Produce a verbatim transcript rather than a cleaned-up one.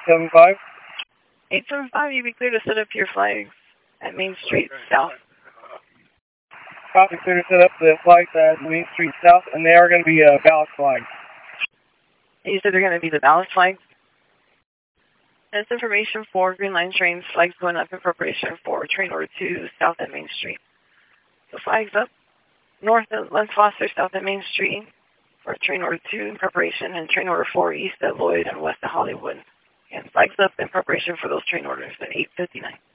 seven five. eight seven five, you be clear to set up your flags at Main Street South. Copy, clear to set up the flags at Main Street South, and they are going to be uh, ballast flags. You said they're going to be the ballast flags? That's information for Green Line trains, flags going up in preparation for train order two south at Main Street. So flags up north at Len Foster, south at Main Street for train order two in preparation, and train order four east at Lloyd and west at Hollywood. And flags up in preparation for those train orders at eight fifty-nine.